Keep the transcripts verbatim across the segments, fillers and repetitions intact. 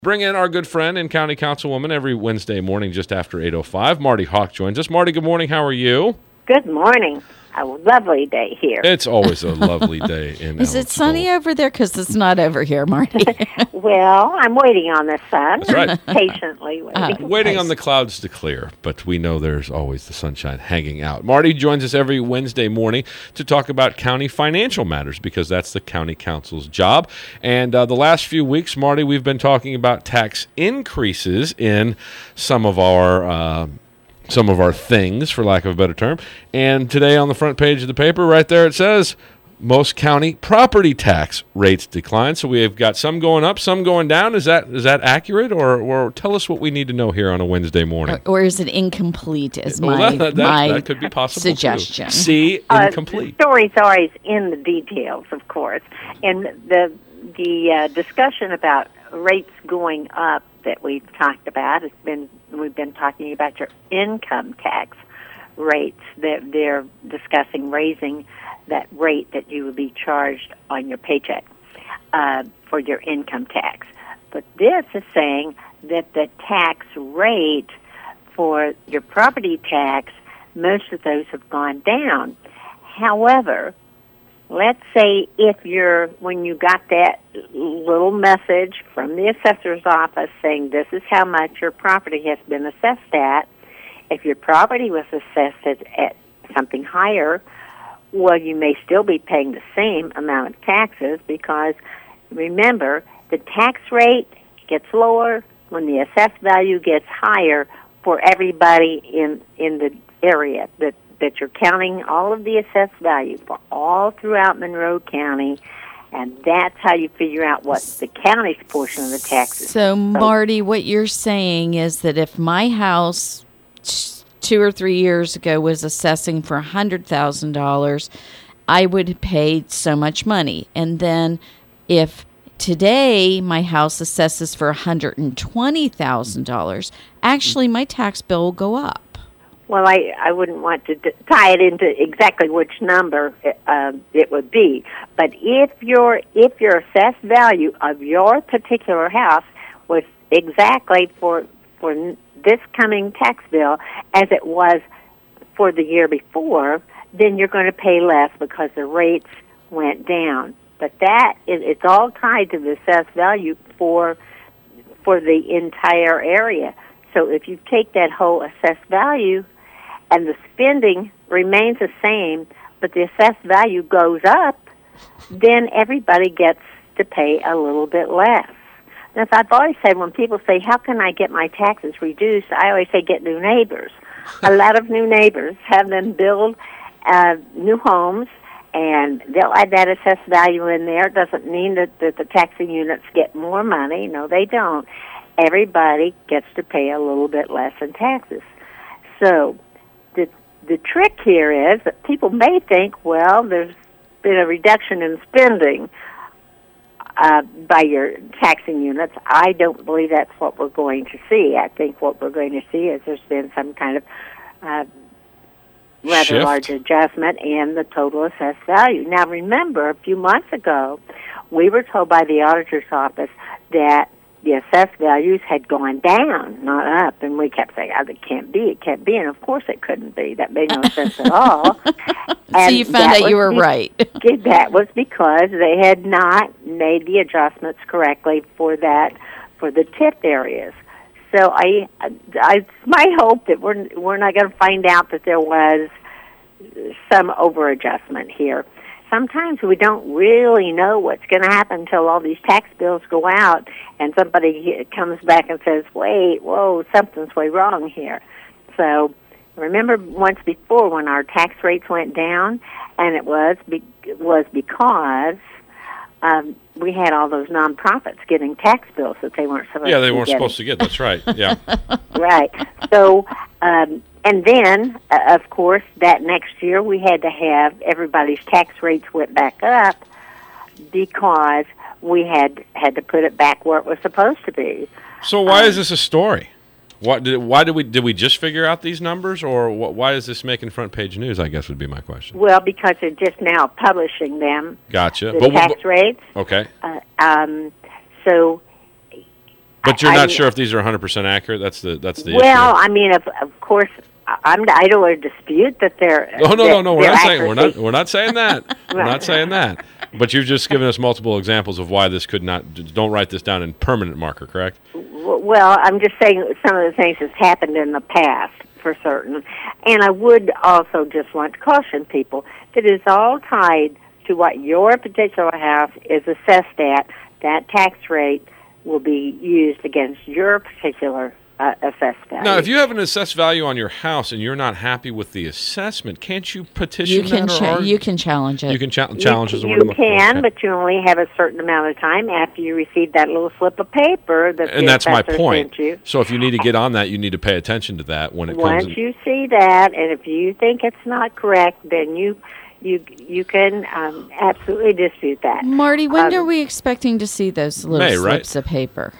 Bring in our good friend and county councilwoman every Wednesday morning just after eight oh five. Marty Hawk joins us. Marty, good morning. How are you? Good morning. A lovely day here. It's always a lovely day in Is it sunny over there? Because it's not over here, Marty. Well, I'm waiting on the sun. That's right. Patiently waiting. Uh, Waiting Nice. on the clouds to clear, but we know there's always the sunshine hanging out. Marty joins us every Wednesday morning to talk about county financial matters because that's the county council's job. And uh, the last few weeks, Marty, we've been talking about tax increases in some of our uh, some of our things, for lack of a better term. And today on the front page of the paper, right there, it says most county property tax rates decline. So we have got some going up, some going down. Is that is that accurate, or or tell us what we need to know here on a Wednesday morning? or, or is it incomplete? Is Well, my that, that, my that could be possible. suggestion. Too. C, Uh, incomplete. the story's always in the details, of course. And the the uh, discussion about rates going up that we've talked about, it's been we've been talking about your income tax rates. That they're discussing raising that rate that you would be charged on your paycheck uh, for your income tax. But this is saying that the tax rate for your property tax, most of those have gone down. However, let's say if you're, when you got that little message from the assessor's office saying this is how much your property has been assessed at, if your property was assessed at, at something higher, well, you may still be paying the same amount of taxes because, remember, the tax rate gets lower when the assessed value gets higher for everybody in, in the area that that you're counting all of the assessed value for all throughout Monroe County, and that's how you figure out what the county's portion of the taxes. So, Marty, what you're saying is that if my house t- two or three years ago was assessing for one hundred thousand dollars, I would pay so much money. And then if today my house assesses for one hundred twenty thousand dollars, actually my tax bill will go up. Well, I, I wouldn't want to d- tie it into exactly which number uh, it would be, but if your if your assessed value of your particular house was exactly for for this coming tax bill as it was for the year before, then you're going to pay less because the rates went down. But that is, it's all tied to the assessed value for for the entire area. So if you take that whole assessed value and the spending remains the same, but the assessed value goes up, then everybody gets to pay a little bit less. Now, as I've always said, when people say, how can I get my taxes reduced, I always say get new neighbors. A lot of new neighbors have them build uh, new homes, and they'll add that assessed value in there. It doesn't mean that, that the taxing units get more money. No, they don't. Everybody gets to pay a little bit less in taxes. So the the trick here is that people may think, well, there's been a reduction in spending uh, by your taxing units. I don't believe that's what we're going to see. I think what we're going to see is there's been some kind of uh, rather Shift. large adjustment in the total assessed value. Now, remember, a few months ago, we were told by the auditor's office that the assessed values had gone down, not up, and we kept saying, oh, it can't be, it can't be, and of course it couldn't be. That made no sense at all. So you found out you were be- right. That was because they had not made the adjustments correctly for that, for the tip areas. So I, I, it's my hope that we're we're not going to find out that there was some over-adjustment here. Sometimes we don't really know what's going to happen until all these tax bills go out and somebody comes back and says, wait, whoa, something's way wrong here. So remember once before when our tax rates went down, and it was be- was because um, we had all those nonprofits getting tax bills that they weren't supposed to Yeah, they be weren't getting. supposed to get. That's right. Yeah. Right. So, um, and then, uh, of course, that next year we had to have everybody's tax rates went back up because we had had to put it back where it was supposed to be. So why Um, is this a story? What did why did we did we just figure out these numbers, or wh- why is this making front page news? I guess would be my question. Well, because they're just now publishing them, Gotcha. the But- tax but- rates. Okay. Uh, um, so But you're I, not I, sure if these are one hundred percent accurate? That's the that's the well, issue. I mean, of, of course, I'm, I don't want to dispute that they're. Oh, no, that no, no, we're not accuracy. saying, we're not, we're not saying that. We're not saying that. But you've just given us multiple examples of why this could not, don't write this down in permanent marker, correct? Well, I'm just saying some of the things that's happened in the past, for certain. And I would also just want to caution people that it's all tied to what your particular house is assessed at. That tax rate will be used against your particular uh, assessed value. Now, if you have an assessed value on your house and you're not happy with the assessment, can't you petition You can that? Or cha- argue? you can challenge it. You can cha- challenge you, is the word you I'm looking for. can, Okay. but you only have a certain amount of time after you receive that little slip of paper that And the that's my assessor point. sent you. So if you need to get on that, you need to pay attention to that when it Once comes. you see that, and if you think it's not correct, then you you you can um, absolutely dispute that. Marty, when Um, are we expecting to see those little May, right? slips of paper?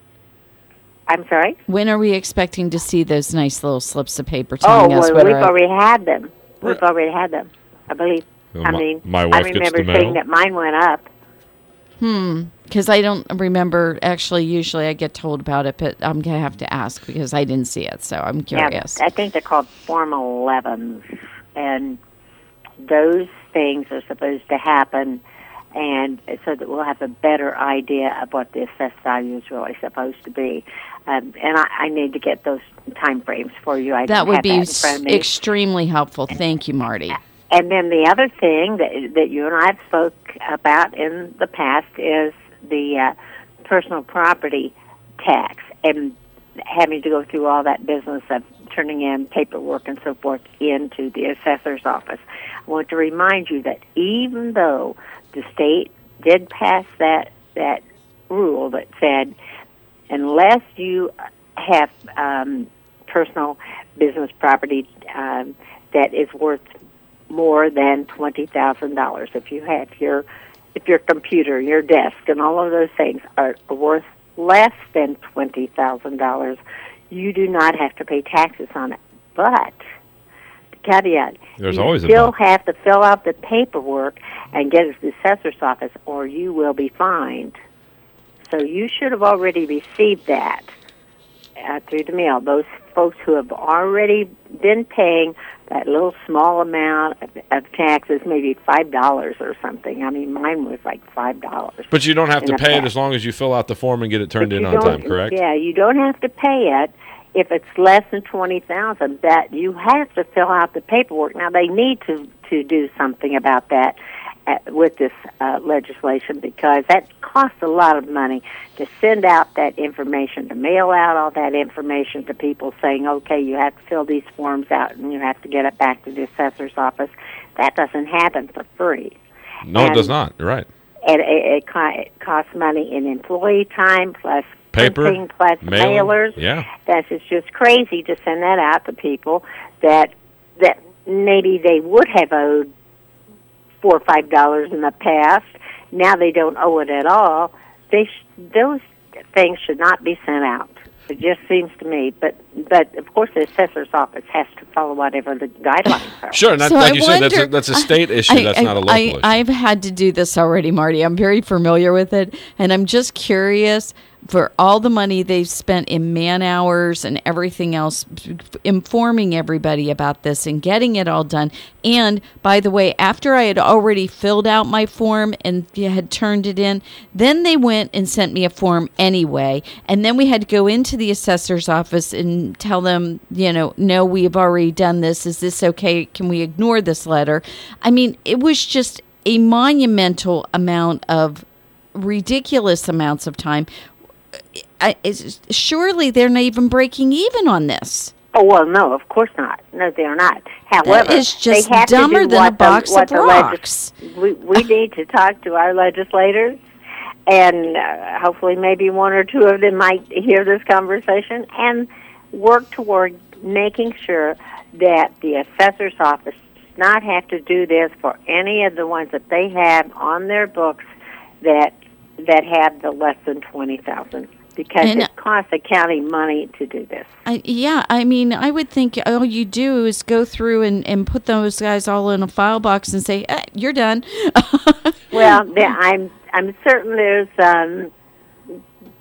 I'm sorry? When are we expecting to see those nice little slips of paper Oh, telling us well, what we've our... already had them. We've Right. already had them, I believe. Well, I my- mean, my I wife gets remember the mail. saying that mine went up. Hmm. Because I don't remember, actually, usually I get told about it, but I'm going to have to ask because I didn't see it, so I'm curious. Yeah, I think they're called Form elevens, and those things are supposed to happen, and so that we'll have a better idea of what the assessed value is really supposed to be. Um, and I, I need to get those time frames for you. I that don't would have be that in s- front of me. extremely helpful. Thank you, Marty. And then the other thing that that you and I have spoke about in the past is the uh, personal property tax and having to go through all that business of turning in paperwork and so forth into the assessor's office. I want to remind you that even though the state did pass that that rule that said unless you have um, personal business property um, that is worth more than twenty thousand dollars. If you have your if your computer, your desk, and all of those things are worth less than twenty thousand dollars, you do not have to pay taxes on it. But the caveat: There's you always a still but. have to fill out the paperwork and get it to the assessor's office, or you will be fined. So you should have already received that uh, through the mail. Those folks who have already been paying that little small amount of, of taxes, maybe five dollars or something. I mean, mine was like five dollars. But you don't have in to the pay it past. as long as you fill out the form and get it turned But in you on don't- time, correct? Yeah, you don't have to pay it if it's less than twenty thousand. That you have to fill out the paperwork. Now they need to to do something about that uh, with this uh, legislation because that costs a lot of money to send out that information, to mail out all that information to people saying, okay, you have to fill these forms out and you have to get it back to the assessor's office. That doesn't happen for free. No, it And- does not. You're right. It, it, it, co- it costs money in employee time plus Paper, printing plus mailing, mailers. yeah. That's it's just crazy to send that out to people that that maybe they would have owed four or five dollars in the past. Now they don't owe it at all. They sh- those things should not be sent out. It just seems to me, but but of course the assessor's office has to follow whatever the guidelines are. Sure, and that, So like I you said, that's a, wonder- that's a state issue. I- that's I- not a local I, issue. I've had to do this already, Marty. I'm very familiar with it, and I'm just curious for all the money they've spent in man hours and everything else, informing everybody about this and getting it all done. And by the way, after I had already filled out my form and had turned it in, then they went and sent me a form anyway. And then we had to go into the assessor's office and tell them, you know, no, we have already done this. Is this okay? Can we ignore this letter? I mean, it was just a monumental amount of ridiculous amounts of time. I, it's, surely they're not even breaking even on this. Oh, well, no, of course not. No, they're not. However, is just they have dumber to do than a what box the, what of the rocks. Legis- we, we need to talk to our legislators, and uh, hopefully maybe one or two of them might hear this conversation and work toward making sure that the assessor's office does not have to do this for any of the ones that they have on their books that that have the less than twenty thousand. Because And- it costs the county money to do this. I, yeah, I mean, I would think all you do is go through and, and put those guys all in a file box and say, eh, you're done. Well, there, I'm I'm certain there's um,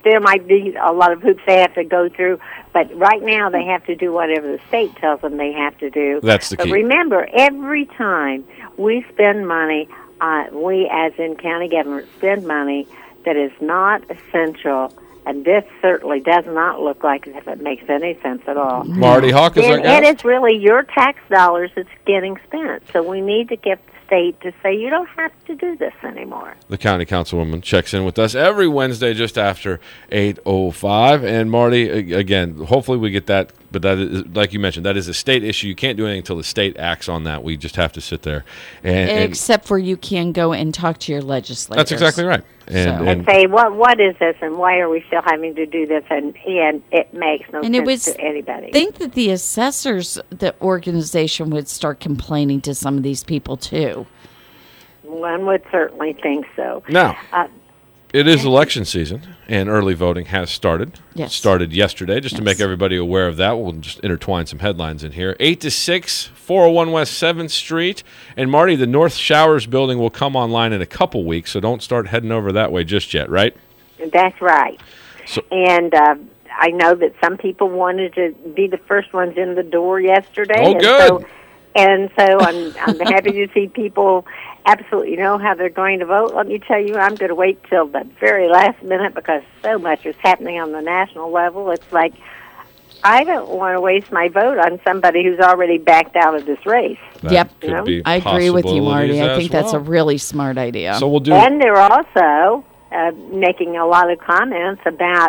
there might be a lot of hoops they have to go through, but right now they have to do whatever the state tells them they have to do. That's the key. But remember, every time we spend money, uh, we as in county government spend money that is not essential, and this certainly does not look like if it makes any sense at all. Marty Hawk is our And guest. it is really your tax dollars that's getting spent. So we need to get the state to say, you don't have to do this anymore. The county councilwoman checks in with us every Wednesday just after eight oh five. And Marty, a- again, hopefully we get that. But that is, like you mentioned, that is a state issue. You can't do anything until the state acts on that. We just have to sit there. And, and Except for you can go and talk to your legislators. that's exactly right. And, So- And and say, what what is this, and why are we still having to do this? And and it makes no And it sense was- to anybody. I think that the assessors, the organization, would start complaining to some of these people too. One would certainly think so. now, Uh, it is election season, and early voting has started. Yes. It started yesterday. Just to Yes. make everybody aware of that, we'll just intertwine some headlines in here. eight to six, four oh one West seventh Street. And Marty, the North Showers building will come online in a couple weeks, so don't start heading over that way just yet, right? That's right. So- and uh, I know that some people wanted to be the first ones in the door yesterday. Oh, and good. So, and so I'm, I'm happy to see people absolutely know how they're going to vote. Let me tell you, I'm going to wait till the very last minute because so much is happening on the national level. It's like I don't want to waste my vote on somebody who's already backed out of this race. That Yep. could No? be I agree with you, Marty. possibilities I as think that's a well. really smart idea. So we'll do. And they're also uh, making a lot of comments about,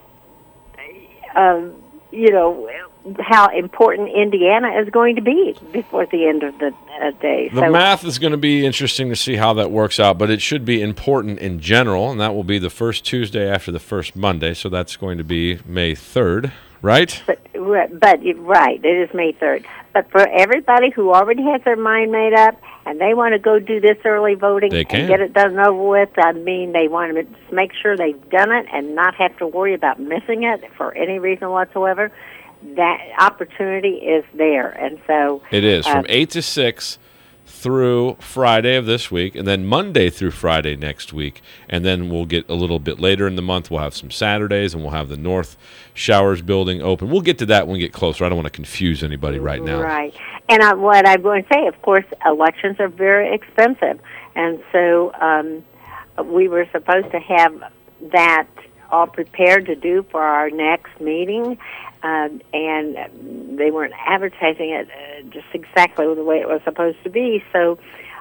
um, you know, how important Indiana is going to be before the end of the uh, day. The so, math is going to be interesting to see how that works out, but it should be important in general, and that will be the first Tuesday after the first Monday, so that's going to be May third, right? But, but you're right, it is May third. But for everybody who already has their mind made up and they want to go do this early voting They can. and get it done over with, I mean, they want to just make sure they've done it and not have to worry about missing it for any reason whatsoever. That opportunity is there. And so It is uh, from eight to six through Friday of this week, and then Monday through Friday next week. And then we'll get a little bit later in the month. We'll have some Saturdays, and we'll have the North Showers building open. We'll get to that when we get closer. I don't want to confuse anybody right now. Right. And I, what I'm going to say, of course, elections are very expensive. And so um, we were supposed to have that all prepared to do for our next meeting. Um, and they weren't advertising it uh, just exactly the way it was supposed to be. So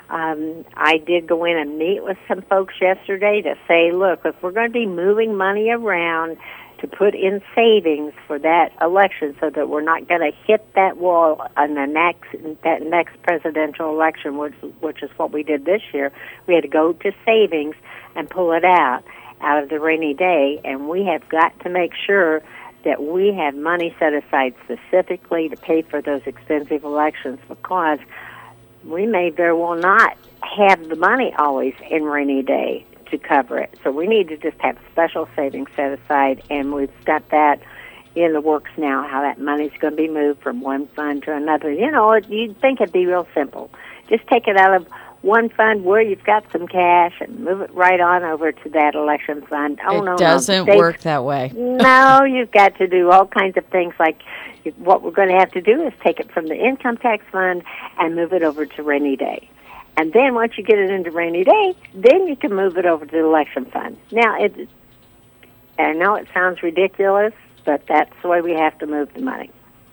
um, I did go in and meet with some folks yesterday to say, look, if we're going to be moving money around to put in savings for that election so that we're not going to hit that wall on the next that next presidential election, which, which is what we did this year, we had to go to savings and pull it out, out of the rainy day, and we have got to make sure that we have money set aside specifically to pay for those expensive elections because we may very well not have the money always in rainy day to cover it. So we need to just have special savings set aside, and we've got that in the works now, how that money's going to be moved from one fund to another. You know, you'd think it'd be real simple. Just take it out of one fund where you've got some cash and move it right on over to that election fund. Oh, it no, doesn't no. work that way. No, you've got to do all kinds of things like what we're going to have to do is take it from the income tax fund and move it over to rainy day. And then once you get it into rainy day, then you can move it over to the election fund. Now, it, I know it sounds ridiculous, but that's the way we have to move the money.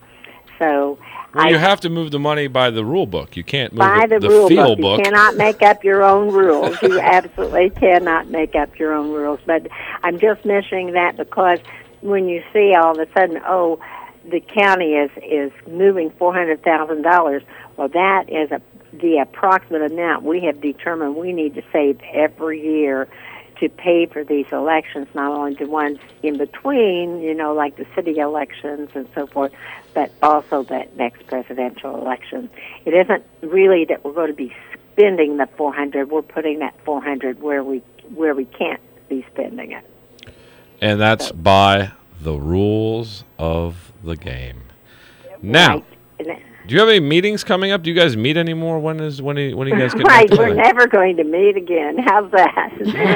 So Well, I, you have to move the money by the rule book. You can't move by it, the, the rule field book, book. you cannot make up your own rules. You absolutely cannot make up your own rules. But I'm just mentioning that because when you see all of a sudden, oh, the county is is moving four hundred thousand dollars. Well, that is a the approximate amount we have determined we need to save every year to pay for these elections, not only the ones in between, you know, like the city elections and so forth, but also that next presidential election. It isn't really that we're going to be spending the four hundred. We're putting that four hundred where we where we can't be spending it. And that's by the rules of the game. Now, Right. Do you have any meetings coming up? Do you guys meet anymore? When is when? Are, when are you guys getting Right, back we're together? never going to meet again. How's that?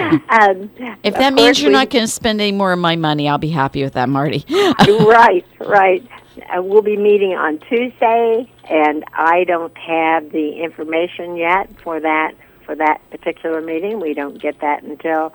um, If of that means course you're we- not going to spend any more of my money, I'll be happy with that, Marty. Right, right. Uh, we'll be meeting on Tuesday, and I don't have the information yet for that for that particular meeting. We don't get that until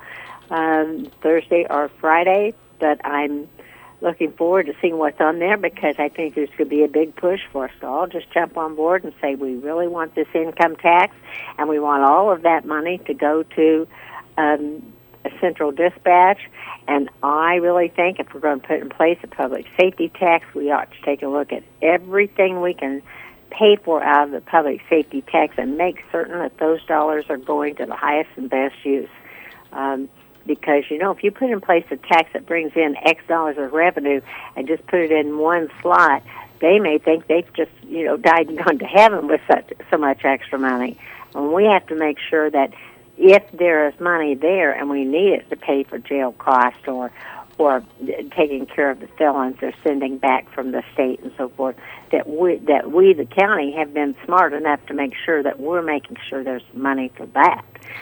um, Thursday or Friday, but I'm looking forward to seeing what's on there because I think there's going to be a big push for us to all just jump on board and say we really want this income tax, and we want all of that money to go to um, a central dispatch. And I really think if we're going to put in place a public safety tax, we ought to take a look at everything we can pay for out of the public safety tax and make certain that those dollars are going to the highest and best use. Um, because, you know, if you put in place a tax that brings in X dollars of revenue and just put it in one slot, they may think they've just, you know, died and gone to heaven with such, so much extra money. And we have to make sure that if there is money there and we need it to pay for jail costs or or taking care of the felons they're sending back from the state and so forth, that we, that we, the county, have been smart enough to make sure that we're making sure there's money for that.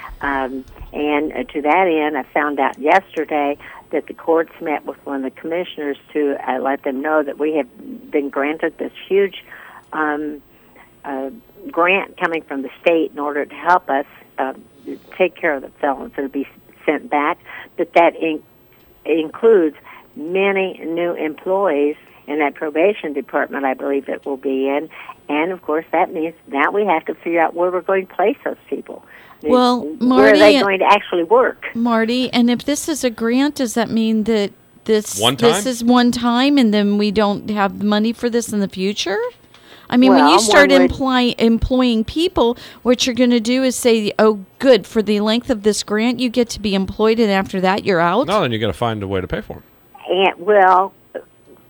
Um, and uh, to that end, I found out yesterday that the courts met with one of the commissioners to uh, let them know that we have been granted this huge um, uh, grant coming from the state in order to help us uh, take care of the felons that will be sent back, but that in- includes many new employees in that probation department, I believe it will be in, and of course that means now we have to figure out where we're going to place those people. Well, where Marty, are they going to actually work? Marty, and if this is a grant, does that mean that this One this time? is one time, and then we don't have money for this in the future? I mean, when Well, you start one would- imply, employing people, what you're going to do is say, "Oh, good, for the length of this grant, you get to be employed, and after that, you're out." No, then you got to find a way to pay for them. And well, it,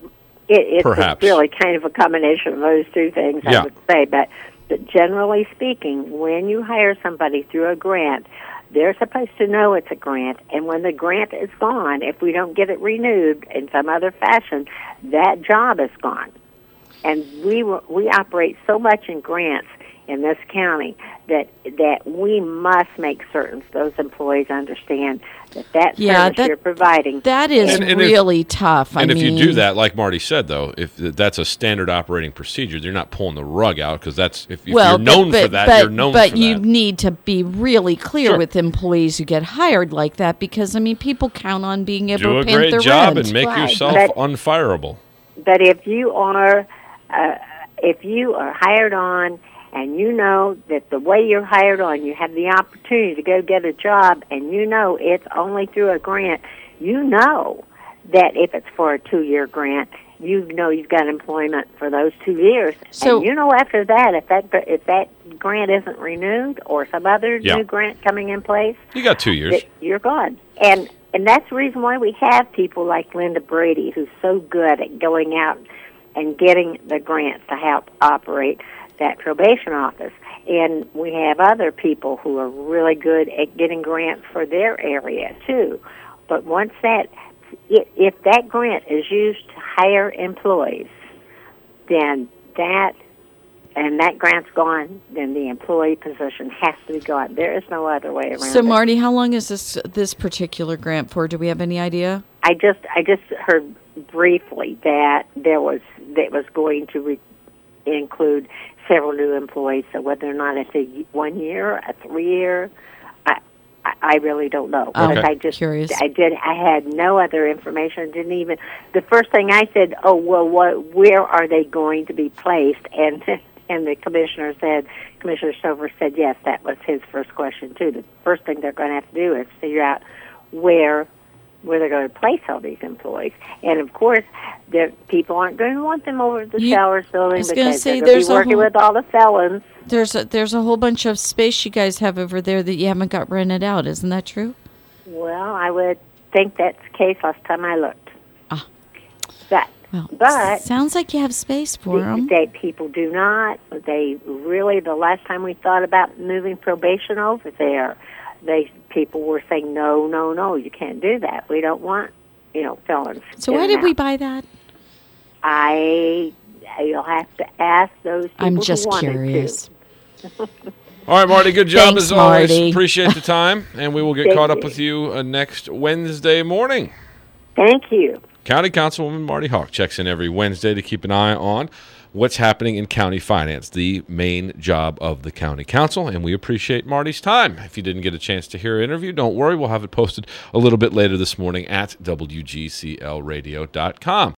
it's Perhaps. really kind of a combination of those two things, Yeah. I would say. But, but generally speaking, when you hire somebody through a grant, they're supposed to know it's a grant. And when the grant is gone, if we don't get it renewed in some other fashion, that job is gone. And we were, we operate so much in grants in this county that that we must make certain those employees understand that that Yeah, service that- you're providing. That is And- and if- really tough. And I if mean, you do that, like Marty said, though, if th- that's a standard operating procedure, you're not pulling the rug out because that's if, if well, you're known but, for that, but, you're known but for you that. need to be really clear Sure. with employees who get hired like that because I mean, people count on being able Do to a pay great their job rent. and make Right. yourself But- unfireable. But if you are uh, if you are hired on and you know that the way you're hired on, you have the opportunity to go get a job, and you know it's only through a grant, you know that if it's for a two-year grant, you know you've got employment for those two years. So- and you know after that, if that if that grant isn't renewed or some other Yeah. new grant coming in place, You got two years. that you're gone. And and that's the reason why we have people like Linda Brady, who's so good at going out and getting the grants to help operate that probation office. And we have other people who are really good at getting grants for their area, too. But once that, i- if that grant is used to hire employees, then that, and that grant's gone, then the employee position has to be gone. There is no other way around So, it. Marty, how long is this this particular grant for? Do we have any idea? I just I just heard briefly that there was that was going to re- include several new employees. So whether or not it's a y- one year, a three year, I I- I really don't know. Oh, Because Okay. I just curious. I did I had no other information. Didn't even the first thing I said. Oh well, what where are they going to be placed? And and the commissioner said, Commissioner Stover said yes. That was his first question too. The first thing they're going to have to do is figure out where. where they're going to place all these employees. And, of course, the people aren't going to want them over at the You- Showers building I was gonna because say, they're going there's to a be working whole- with all the felons. There's a, there's a whole bunch of space you guys have over there that you haven't got rented out. Isn't that true? Well, I would think that's the case last time I looked. Ah. But, Well, but sounds like you have space for the, them. they, people do not. They really, the last time we thought about moving probation over there, they people were saying, no, no, no, you can't do that. We don't want, you know, felons. So in why and did we out." buy that? I you'll have to ask those people I'm just who wanted curious. to. All right, Marty, good job Thanks, as always. Marty. Appreciate the time, and we will get Thank caught up you. with you uh, next Wednesday morning. Thank you. County Councilwoman Marty Hawk checks in every Wednesday to keep an eye on what's happening in county finance, the main job of the county council, and we appreciate Marty's time. If you didn't get a chance to hear her interview, don't worry. We'll have it posted a little bit later this morning at W G C L radio dot com.